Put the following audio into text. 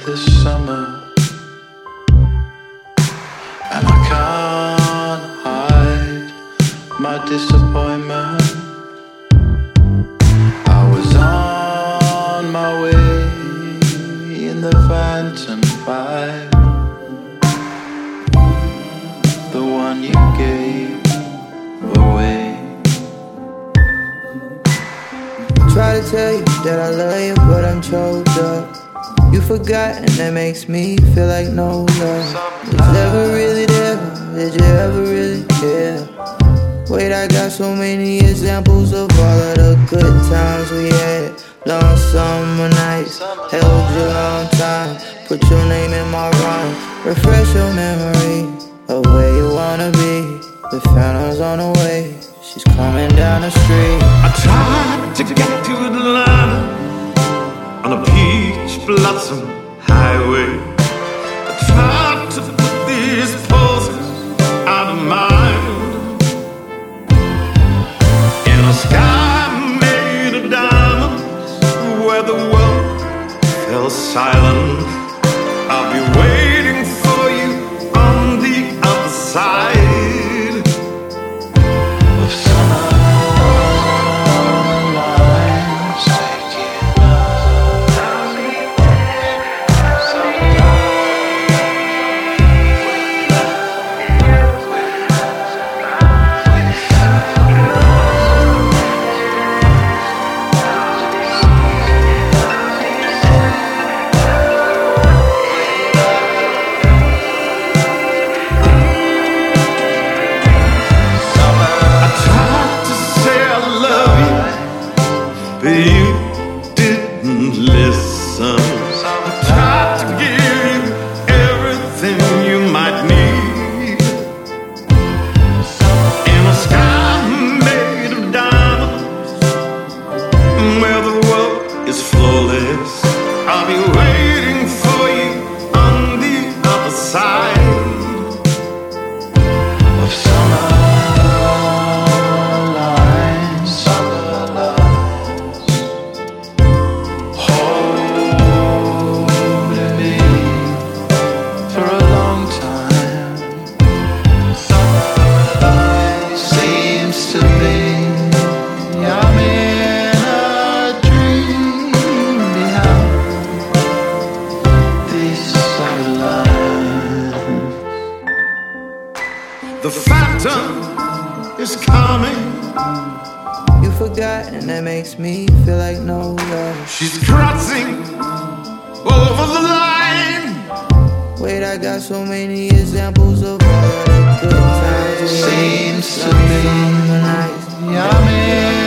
this summer, and I can't hide my disappointment. I was on my way in the Phantom 5, the one you gave away. Try to tell you that I love you, but I'm choked up. You forgot, and that makes me feel like no love was ever really there. Did you ever really care? Wait, I got so many examples of all of the good times we had. Long summer nights, held you a long time. Put your name in my rhyme. Refresh your memory of where you wanna be. The phantom's on the way, she's coming down the street. I tried to get to Atlanta on a peach blossom highway. I tried to put these poses out of mind in a sky made of diamonds, where the world fell silent. I'll be waiting for you on the other side. You didn't listen. I tried to give you everything you might need in a sky made of diamonds, where the world is flawless. I'll be waiting for you on the other side of summer. The phantom is coming. You forgot, and that makes me feel like no love. She's crossing over the line. Wait, I got so many examples of all of the good times. Seems to me, I'm in